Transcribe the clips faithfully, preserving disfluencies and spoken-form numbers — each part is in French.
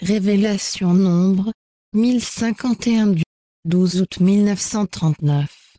Révélation Nombre, mille cinquante et un du douze août mille neuf cent trente-neuf.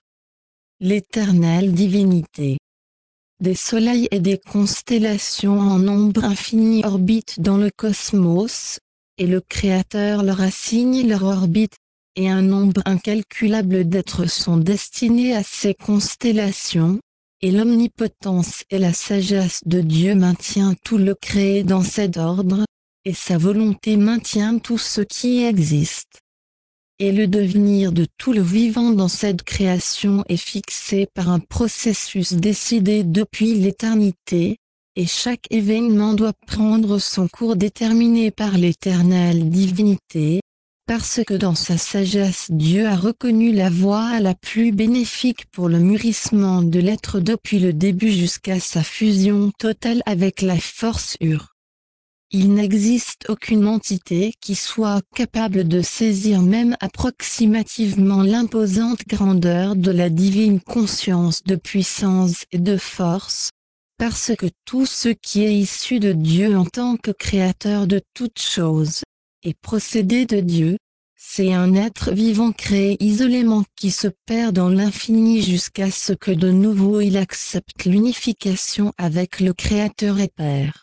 L'éternelle divinité. Des soleils et des constellations en nombre infini orbitent dans le cosmos, et le Créateur leur assigne leur orbite, et un nombre incalculable d'êtres sont destinés à ces constellations, et l'omnipotence et la sagesse de Dieu maintient tout le créé dans cet ordre, et sa volonté maintient tout ce qui existe. Et le devenir de tout le vivant dans cette création est fixé par un processus décidé depuis l'éternité, et chaque événement doit prendre son cours déterminé par l'éternelle divinité, parce que dans sa sagesse Dieu a reconnu la voie la plus bénéfique pour le mûrissement de l'être depuis le début jusqu'à sa fusion totale avec la force Ur. Il n'existe aucune entité qui soit capable de saisir même approximativement l'imposante grandeur de la divine conscience de puissance et de force, parce que tout ce qui est issu de Dieu en tant que créateur de toutes choses, est procédé de Dieu, c'est un être vivant créé isolément qui se perd dans l'infini jusqu'à ce que de nouveau il accepte l'unification avec le Créateur et Père.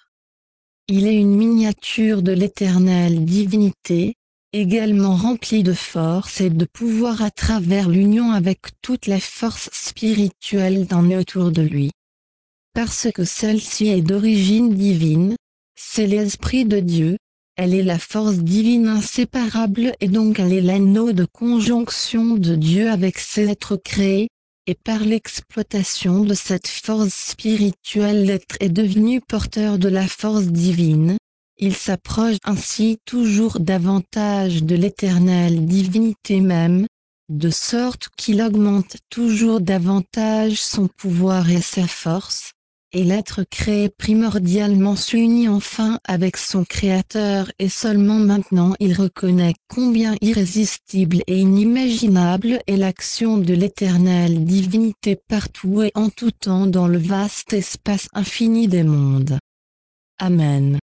Il est une miniature de l'éternelle divinité, également remplie de force et de pouvoir à travers l'union avec toute la force spirituelle dans et autour de lui. Parce que celle-ci est d'origine divine, c'est l'Esprit de Dieu, elle est la force divine inséparable et donc elle est l'anneau de conjonction de Dieu avec ses êtres créés, et par l'exploitation de cette force spirituelle l'être est devenu porteur de la force divine, il s'approche ainsi toujours davantage de l'éternelle divinité même, de sorte qu'il augmente toujours davantage son pouvoir et sa force, et l'être créé primordialement s'unit enfin avec son Créateur et seulement maintenant il reconnaît combien irrésistible et inimaginable est l'action de l'éternelle divinité partout et en tout temps dans le vaste espace infini des mondes. Amen.